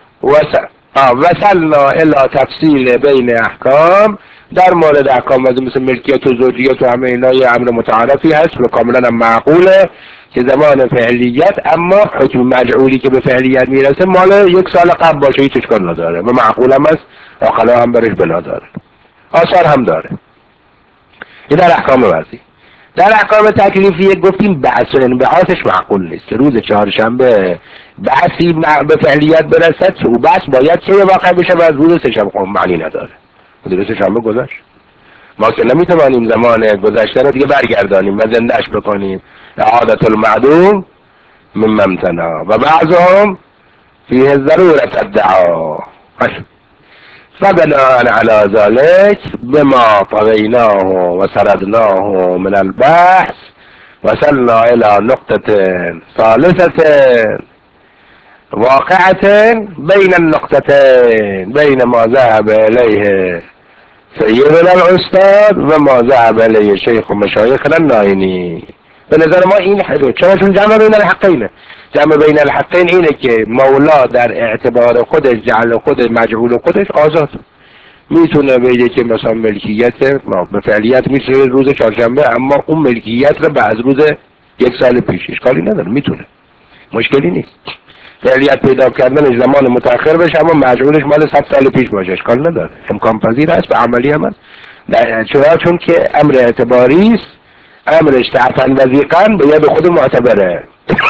وصلنا الى تفصیل بین احکام، در مورد احکام مثل ملکیت و زوجیت و همه اینا یه امر متعارفی هست و کاملا هم معقوله که زمان فعلیت، اما حکم مجعولی که به فعلیت میرسه مال یک سال قبل باشه هیچ اشکال نداره و معقول هم هست، آخلا هم برش بنا داره، آثار هم داره. این در احکام وضعی. در احکام تکلیفی گفتیم بحث و انبعاثش معقول نیست که روز چهارشنبه بحثی به فعلیت برسد، او بحث باید چه واقع بشه و از روز سه‌شنبه معنی نداره. روز سه‌شنبه گذشت، ما که نمیتوانیم زمان گذشته رو دیگه برگردانیم و زندهش بکنیم. اعادة المعدوم من ممتنا و بعضهم فیه ضرورت الدعا. فبناء على ذلك بما طویناه و سردناه من البحث وصلنا الى نقطة ثالثة واقعة بين النقطتين، بين ما ذهب اليه سیدنا الاستاد و ما ذهب الیه شیخ و مشایخنا الناینی. به نظر ما این حدود چون جمع بین الحقینه. جمع بین الحقین اینه که مولا در اعتبار خودش جعل خود مجعول خودش آزاد میتونه بگه که مثلا ملکیت ما به فعلیت میشه روز چهارشنبه، اما اون ملکیت رو به از روز یک سال پیش اشکالی نداره، میتونه، مشکلی نیست. فعلیت پیدا کردن زمان متأخر بشه اما مجعولش مال صد سال پیش باشه اشکال نداره، امکان پذیر است و عملی هم هست. چرا؟ چون که امر اعتباری است، امرش تعفن وزیقا به ید خود معتبره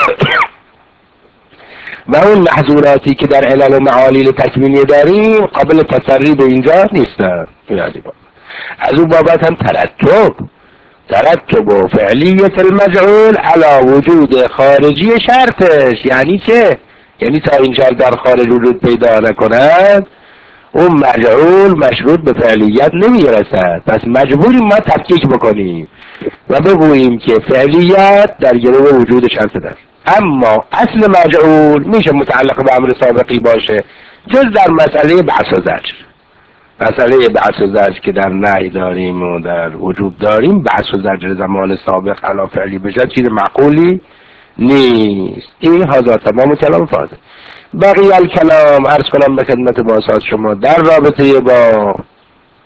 و اون محظوراتی که در علل و معالیل تکوینی داریم قابل تسری به اینجا نیستن. از اون بابت هم ترتب ترتب و فعلیت المجعول علی وجود خارجی شرطش. یعنی چه؟ یعنی تا این شرط در خارج وجود پیدا نکند اون مجعول مشروط به فعلیت نمیرسد. پس مجبوریم ما تفکیک بکنیم و بگوییم که فعلیت در گروه وجود شرط است، اما اصل مجعول میشه متعلق به امر سابقی باشه جز در مسئله بحث و زجر. مسئله بحث و زجر که در نهی داریم و در وجود داریم، بحث و زجر زمان سابق علا فعلی بشه چیز معقولی نیست. این هذا تمام کلام فاضل. بقیه الکلام عرض کنم به خدمت باسات شما در رابطه با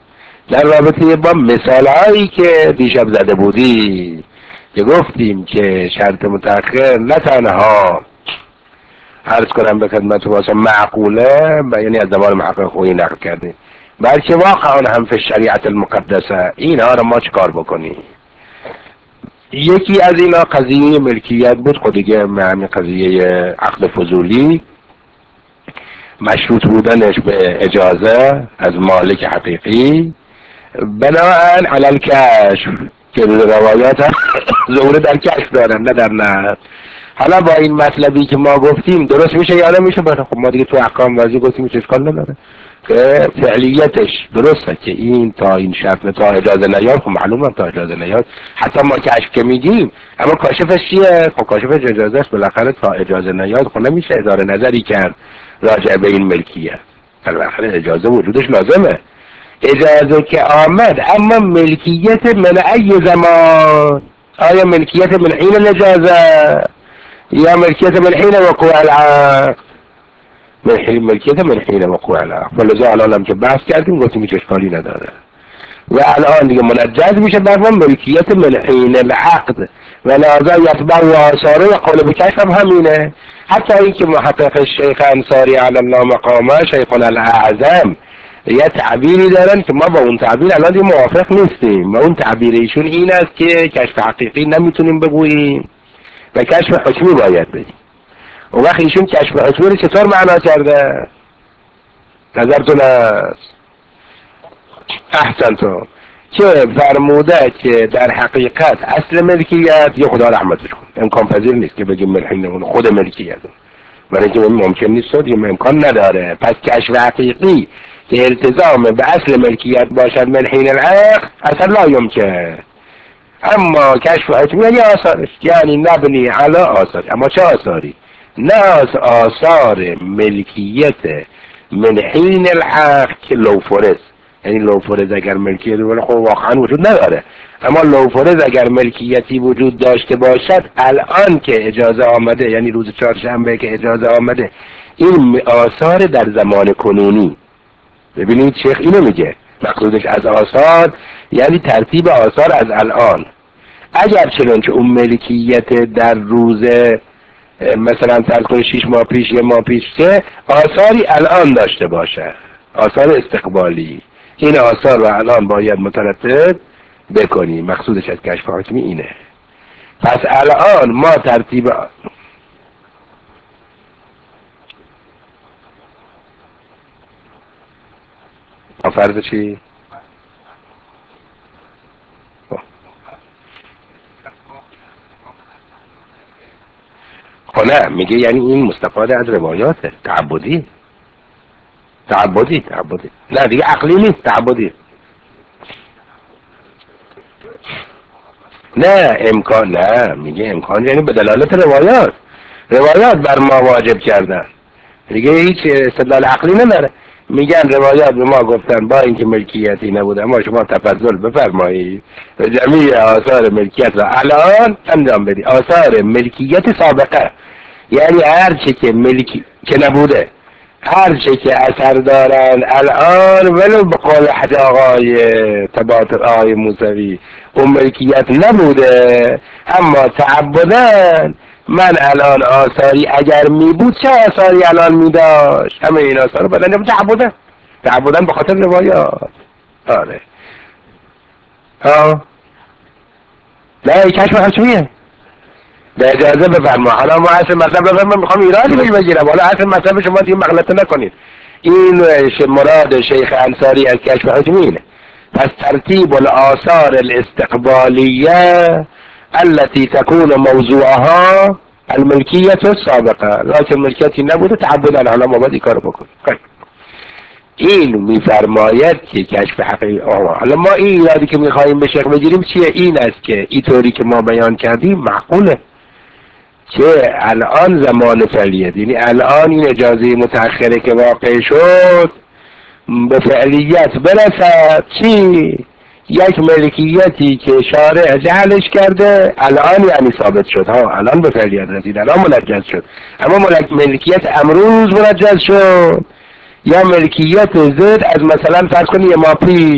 در رابطه با مثال هایی که دیشب زده بودی که گفتیم که شرط متأخر نه تنها عرض کنم به خدمت واسه معقوله یعنی از زمان محقق خویی نقل کردیم، بلکه واقعا هم فی شریعت المقدسه. اینها رو ما چکار بکنیم؟ یکی از اینا قضیه ملکیت بود، خود دیگه همین قضیه عقد فضولی، مشروط بودنش به اجازه از مالک حقیقی بناهن علی الکشف که روایات ظهور در کشف دارن نه در نهر. حالا با این مطلبی که ما گفتیم درست میشه یا نمیشه؟ خب ما دیگه تو احکام وضعی گفتیم که اشکال نداره که فعلیتش درسته که این تا این شرط تا اجازه نیاد، خب معلومه تا اجازه نیاد حتی ما کشف که میگیم، اما کاشفش چیه؟ خب کاشفش اجازه است، بالاخره تا اجازه نیاد خب نمیشه اظهار نظری کرد راجع به این ملکیت، بالاخره اجازه وجودش لازمه. اجازه که آمد، اما ملکیت من ای زمان؟ آیا ملکیت من حین الاجازه یا ملکیت من حین وقوع العقد؟ من حین ملکیت من حین وقوع العقد. ولذا الان هم که بحث کردیم گفتیم هیچ اشکالی نداره و الان دیگه منجز میشه بر ملکیت من حین العقد و لذا یتبع و آثاره و قول بکشف هم همینه. حتی این که محقق شیخ انصاری علی الله مقامه شیخنا الاعظم یه تعبیری دارن که ما با اون تعبیر الان دیگه موافق نیستیم. و اون تعبیر ایشون این است که کشف حقیقی نمیتونیم بگوییم و کشف حکمی باید بگیم. و وقت ایشون کشف حکمی رو چطور معنا کرده؟ نظرتون است؟ احسن تو که فرموده که در حقیقت اصل ملکیت یه خدا رحمتش کن امکان پذیر نیست که بگیم ملحین خود ملکیت، برای اینکه ممکن نیست و امکان نداره. پس کشف حقیقی که التزام به اصل ملکیت باشد ملحین العقد اصلا لا یمکن. اما کشف حکمی یعنی آثارش، یعنی نبنی علی آثار. اما چه آثاری؟ نه آثار ملکیت من حین العقد که لوفرز، یعنی لوفرز اگر ملکیت ولی خب واقعا وجود نداره، اما لوفرز اگر ملکیتی وجود داشته باشد الان که اجازه آمده، یعنی روز چهارشنبه که اجازه آمده، این آثار در زمان کنونی. ببینید شیخ اینو میگه، مقصودش از آثار یعنی ترتیب آثار از الان. اگر چنان که اون ملکیت در روز مثلا فرض کنید شیش ماه پیش یه ماه پیش که آثاری الان داشته باشه، آثار استقبالی، این آثار رو الان باید مترتب بکنی. مقصودش از کشف حکمی اینه. پس الان ما ترتیب فرض چی؟ خب نه میگه یعنی این مستفاد از روایاته، تعبدی تعبدی تعبدی نه دیگه عقلی نیست، تعبدی. نه امکان نه میگه امکان یعنی به دلالت روایات، روایات بر ما واجب کردن دیگه، هیچ استدلال عقلی نداره. میگن روایات به ما گفتن با اینکه ملکیتی نبوده اما شما تفضل بفرمایید و جمعی آثار ملکیت را الان انجام بدی. آثار ملکیت سابقه یعنی هر چه که ملکی که نبوده، هر چه که اثر دارن الان ولو به قول حج آقای تباتر آقای موسوی اون ملکیت نبوده، اما تعبدن من الان آثاری اگر می بود چه آثاری الان می داشت؟ همه این آثار رو بدن تعبدن تعبدن به خاطر روایات. آره ها نه کشف حکمیه به اجازه بفرما. حالا ما اصل مطلب بفرما میخوام ایرادی بهش بگیرم، حالا اصل مطلب شما دیگه مغلطه نکنید. این مراد شیخ انصاری از کشف حکمی اینه. پس ترتیب الاثار الاستقبالیه التي تكون موضوعها الملكية السابقة، لكن ملکیتی نبوده تعبدن حالا ما باید این کارو بکنیم. این میفرماید که کشف حقیقی آه. حالا ما این ایرادی که میخواییم به شیخ بگیریم چیه؟ این است که این طوری که ما بیان کردیم معقوله که الان زمان فعلیت، یعنی الان این اجازه متأخره که واقع شد به فعلیت برسد چی؟ یک ملکیتی که شارع جعلش کرده الان یعنی ثابت شد، ها الان به فعلیت رسید، الان منجز شد. اما ملکیت امروز منجز شد یا ملکیت زد از مثلا فرض کنی یه ماه پیش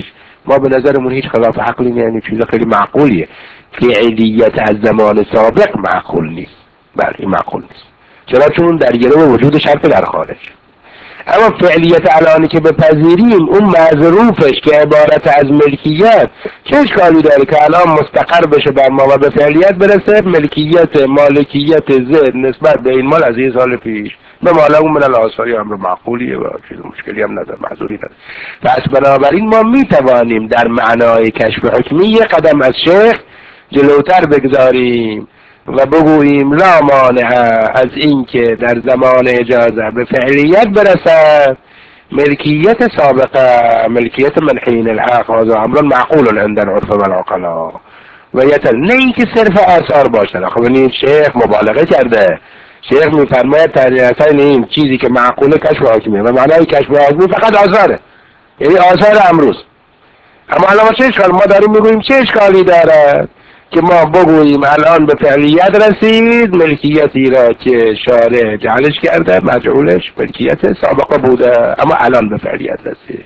ما به نظرمون هیچ خلاف عقلی نیست، یعنی چیز خیلی معقولیه. فعلیت از زمان سابق معقول نیست. بله این معقول نیست، چرا؟ چون در گرو وجود شرط در خارج. اما فعلیت الانی که بپذیریم، اون مظروفش که عبارت از ملکیت، چه اشکالی داره که الان مستقر بشه بر ما و به فعلیت برسه؟ ملکیت مالکیت ذهن نسبت به این مال از این سال پیش به مالا اون من الاسایی امر معقولیه و چیز مشکلی هم نداره، معذوری نداره. پس بنابراین ما میتوانیم در معنای کشف حکمی یک قدم از شیخ جلوتر بگذاریم و بگوییم لا مانع از این که در زمان اجازه به فعلیت برسد ملکیت سابقه، ملکیت من حین الحق، هذا امر معقول عند العرف والعقلاء و یتل، نه اینکه صرف آثار باشه. خب این شیخ مبالغه کرده. شیخ میفرماید در این چیزی که معقوله کشف حکمیه و معنای کشف حکمی فقط آثاره، یعنی آثار امروز. اما الان چه اشکال ما داریم میگوییم؟ چه اشکالی داره که ما بگوییم الان به فعلیت رسید ملکیتی را که شارع جعلش کرده مجعولش ملکیت سابقه بوده، اما الان به فعلیت رسید،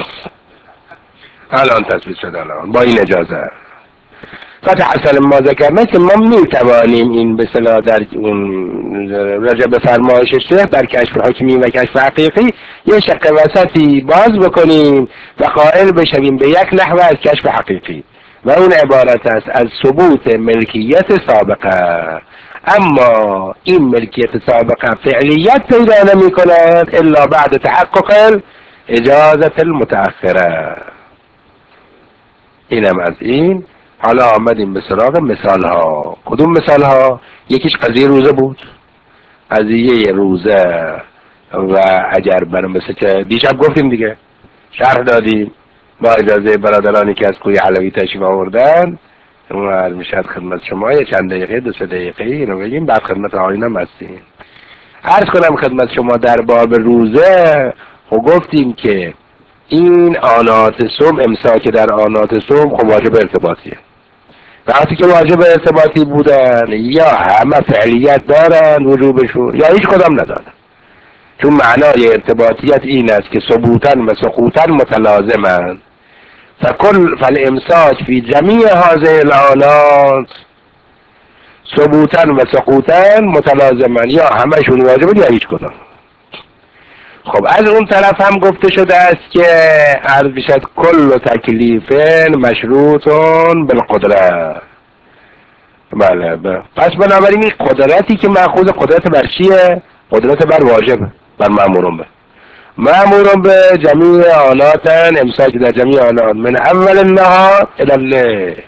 الان تصویب شده، الان با این اجازه. فتحصل ما ذکرنا که ما میتوانیم این به صلاح در اون راجع به فرمایش شیخ در کشف حکمی و کشف حقیقی یه شق وسطی باز بکنیم و قائل بشویم به یک نحوه از کشف حقیقی و اون عبارت است از ثبوت ملکیت سابقه. اما این ملکیت سابقه فعلیت پیدا نمی کند الا بعد تحقق اجازت المتأخره. اینم از این. حالا آمدیم به سراغ مثال ها. کدوم مثال ها؟ یکیش قضیه روزه بود، قضیه روزه و اگر برای مثل که دیشب گفتیم دیگه شرح دادیم با اجازه برادرانی که از کوی علوی تشریف آوردن اون عرض میشد خدمت شما یه چند دقیقه دو سه دقیقه اینو بگیم بعد خدمت آینم هستیم. عرض کنم خدمت شما در باب روزه خب گفتیم که این آنات صوم، امساک در آنات صوم خب واجب ارتباطیه. وقتی که واجب ارتباطی بودن یا همه فعلیت دارن وجوبشون یا هیچ کدام ندارن، چون معنای ارتباطیت این است که ثبوتن و سقوطن متلازمن. فکل فالامساک فی جمیع هذه الآنات ثبوتن و سقوطن متلازمن، یا همشون واجبن یا هیچ کدام. خب از اون طرف هم گفته شده است که عرض بشد کل تکلیف مشروطون بالقدرت. بله بله. پس بنابراین این قدرتی که مأخوذ قدرت بر چیه؟ قدرت بر واجبه، بر مأمورون به مأمورون به جمیع آناتن، امساک در جمیع آنات من اول النهار الی الليل.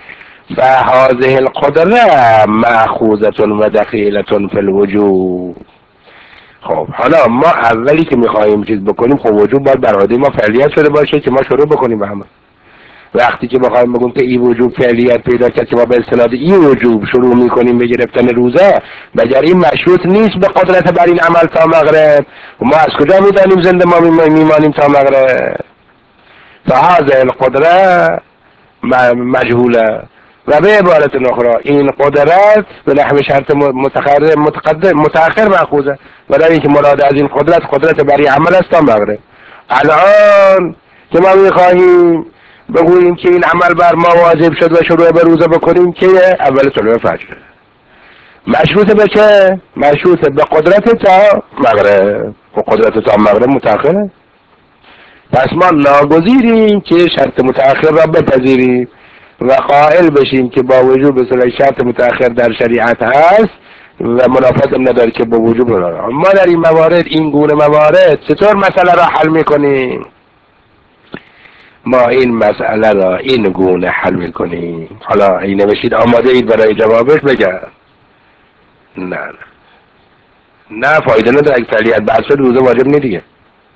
فهذه القدره مأخوذة و دخیلة فی الوجوب. خب حالا ما اولی که میخواییم چیز بکنیم خب وجوب باید بر عهده ما فعلیت شده باشه که ما شروع بکنیم به همه. وقتی که بخوایم بگیم که این وجوب فعلیت پیدا کرد که ما به اصطلاح این وجوب شروع میکنیم به گرفتن روزه، مگر این مشروط نیست به قدرت بر این عمل تا مغرب؟ و ما از کجا میدانیم زنده ما میمانیم تا مغرب؟ فهذه القدره مجهوله. و به عبارت اخرى این قدرت به نحو شرط متأخر متقدم متأخر مأخوذه و در اینکه مراد از این قدرت قدرت بر این عمل است تا مغرب. الان که ما میخواهیم بگوییم که این عمل بر ما واجب شد و شروع به روزه بکنیم که اول طلوع فجر، مشروط به چه؟ مشروط به قدرت تا مغرب. و قدرت تا مغرب متأخره. پس ما ناگزیریم که شرط متأخر را بپذیریم و قائل بشیم که با وجود به صلاح شرط متأخر در شریعت هست و منافات نداره که با وجود نداره. ما در این موارد، این گونه موارد چطور مسئله را حل میکنیم؟ ما این مسئله را این گونه حل میکنیم. حالا این نوشید آماده اید برای جوابش؟ بگم نه نه نه فایده نداره. اگه فعلیت بحث شد روزه واجب نی دیگه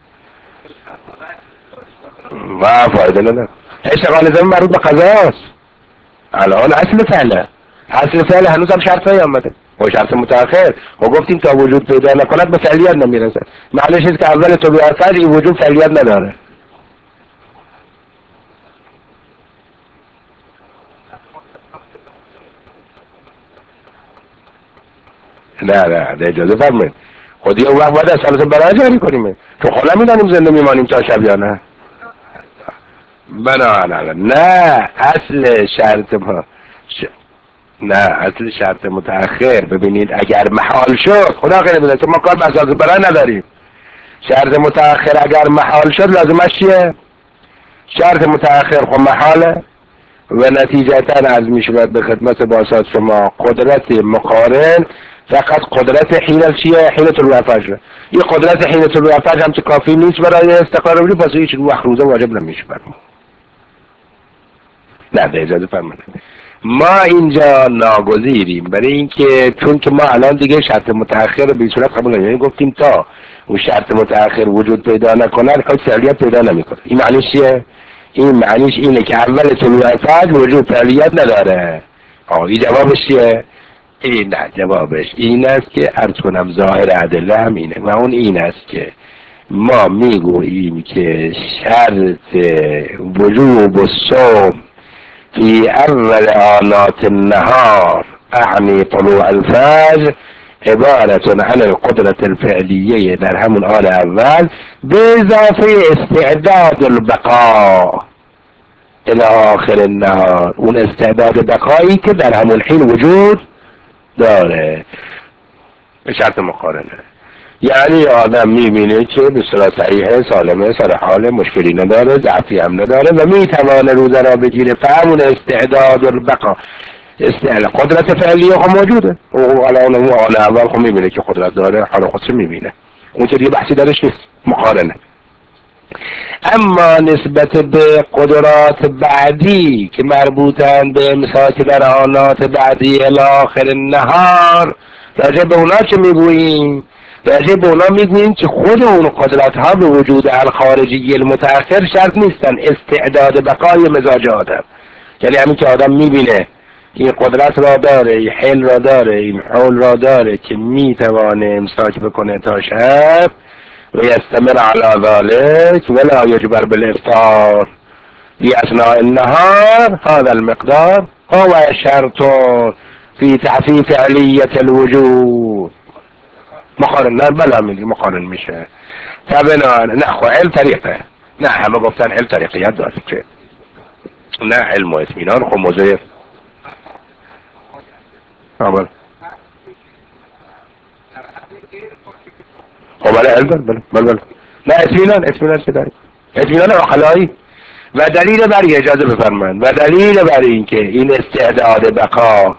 و فایده نداره. اشتغال زمین مربوط به قضاست. الان اصل فعله، اصل فعله هنوز هم شرط نیامده و شرط متأخر و گفتیم تا وجود پیدا نکند به فعلیت نمیرسه. معنیش است که اول تو بیاثر این وجود فعلیت نداره. نه نه نه اجازه فرمایید. خودی اون وقت باید اصلا برای جاری کنیم، تو خلا میدانیم زنده میمانیم تا شب یا نه. بنا نه اصل شرط ما ش... نه اصل شرط متأخر ببینید اگر محال شد خدا خیلی بده ما کار بساز برای نداریم. شرط متأخر اگر محال شد لازمش چیه؟ شرط متأخر خب محاله و نتیجتا از میشود به خدمت باسات شما قدرت مقارن فقط قدرت حیلت چیه؟ حیلت الوفج. این قدرت حیلت الوفج هم که کافی نیست برای استقرار بلی پس هیچ وقت روزه واجب نمیشه بر ما. نه ده اجازه فرمانید ما اینجا ناگزیریم برای اینکه چون که ما الان دیگه شرط متأخر به صورت قبول نمی‌کنیم، گفتیم تا اون شرط متأخر وجود پیدا نکنه حکم فعلیت پیدا نمیکنه. این معنیش چیه؟ این معنیش اینه که اول طلوع الفجر وجود فعلیت نداره. آه این جوابش چیه؟ این نه جوابش این است که عرض کنم ظاهر ادله هم اینه و اون این است که ما میگوییم که شرط وجوب الصوم في اول آنات النهار اعني طلوع الفجر عبارة عن القدرة الفعلية در همون آن اول باضافه استعداد البقاء الى آخر النهار، اون استعداد بقایی که در همون حین وجود داره به شرط مقارنه. یعنی آدم میبینه که به صورت صحیحه سالمه سر حال مشکلی نداره ضعفی هم نداره و میتوانه روزه را بگیره فهمون استعداد البقا استعداد قدرت فعلیه هم موجوده او الان اون آن اول خب میبینه که قدرت داره حال خودش میبینه اون که دیگه بحثی درش نیست مقارنه. اما نسبت به قدرات بعدی که مربوطن به مثال که در آنات بعدی الاخر النهار راجع به اونا چه میگوییم؟ راجع به اونا میگوییم که خود اون قدرت ها به وجود الخارجی المتأخر شرط نیستن، استعداد بقای مزاج آدم. یعنی همین که آدم میبینه این قدرت را داره این حل را داره این حول را داره که میتوانه امساک بکنه تا شب و یستمر علی ذلك ولا یجبر بالافطار فی اثناء النهار هذا المقدار هو شرط في تحقيق علیة الوجود. مقارن نه بلا میگه مقارن میشه طبعا نه خو علم طریقه نه همه گفتن علم طریقیت داره که نه علم و اطمینان خو مزیر اول خب بله علم بله بله بله نه اطمینان اطمینان چه داره اطمینان عقلایی و دلیل بر اجازه بفرمایید و دلیل بر این که این استعداد بقا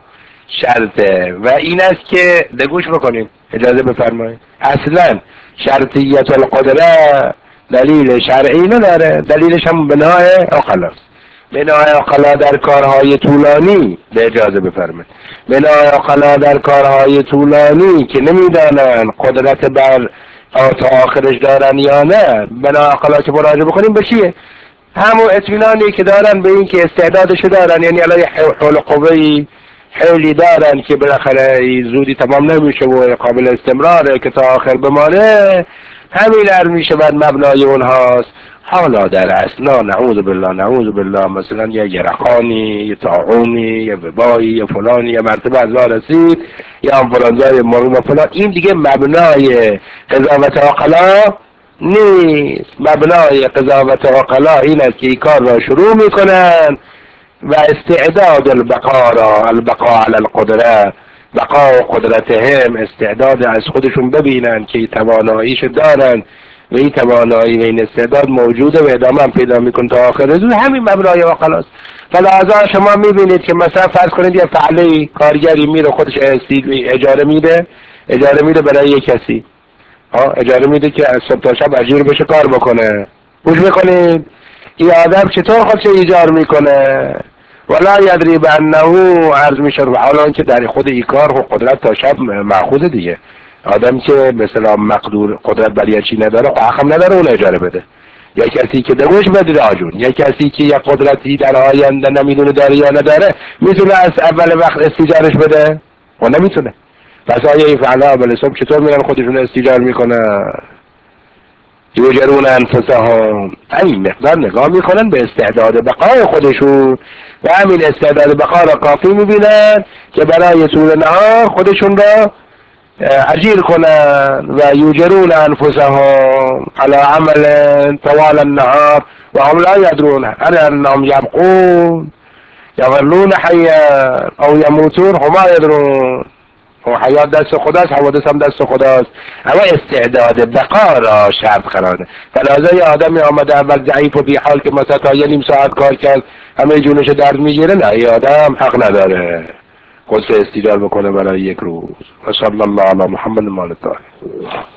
شرطه و این است که دگوش بکنیم اجازه بفرمایید اصلا شرطیت القدره دلیل شرعی نداره دلیلش هم بنای عقلاست. بنای عقلا در کارهای طولانی به اجازه بفرمایید بنای عقلا در کارهای طولانی که نمیدانن قدرت بر تا آخرش دارن یا نه بنای عقلا که مراجعه بکنیم به چیه؟ همون اطمینانی که دارن به این که استعدادشو دارن یعنی الان حول قوهی حیلی دارن که بالاخره زودی تمام نمیشه و قابل استمراره که تا آخر بمانه همین ار میشه بعد مبنای اونهاست. حالا در اصلا نعوذ بالله نعوذ بالله مثلا یه یرقانی یه طاعونی یه وبایی یه فلانی یه مرتبه از لا رسید یا انفلانزای مرور فلان این دیگه مبنای قضاوت عقلا نیست. مبنای قضاوت عقلا این است که این کار را شروع میکنن و استعداد البقا را البقا علی القدره بقا و قدرتهم استعداد از خودشون ببینن که تواناییش دارن و این توانایی و این استعداد موجوده و ادامه هم پیدا میکن تا آخر روز همین مبنای عقلاست. فلذا شما میبینید که مثلا فرض کنید یه فعلی کارگری میره خودش اجاره میده اجاره میده برای یک کسی ها اجاره میده که از صبح تا شب اجیر بشه کار بکنه. گوش میکنید این آدم چطور خودش ایجار میکنه ولا یدری به انه عرض میشه و حالا که در خود این کار و قدرت تا شب مأخوذه دیگه. آدم که مثلا مقدور قدرت بر چی نداره حقم نداره اون اجاره بده یا کسی که دروش بده آجون یا کسی که یک قدرتی در آینده نمیدونه داره یا نداره میتونه از اول وقت استیجارش بده و نمیتونه. پس آیا این فعلا بله صبح چطور میرن خودشون استیجار میکنه یوجرون انفسهم این مقدار نگاه میکنن به استعداد بقای خودشون و همین استعداد بقا را کافی میبینن که برای طول نهار خودشون را اجیر کنن و یوجرون انفسهم على عمل طوال النهار و هم لا یدرون هل انهم یبقون یظلون حیا او یموتون هم لا یدرون. و حیات دست خداست، حوادث هم دست خداست، اما استعداد بقا را شرط قرار ده. فلازه یه آدمی آمده اول ضعیف و بی حال که مثلا تا یه نیم ساعت کار کرد همه جونش درد میگیره، نه، یه آدم حق نداره خود استیدار بکنه برای یک روز. و صلی الله علی محمد مال طاهر.